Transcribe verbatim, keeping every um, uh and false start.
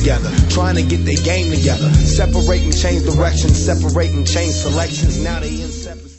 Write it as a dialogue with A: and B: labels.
A: together, trying to get their game together. Separate and change directions, separate and change selections. Now they in separate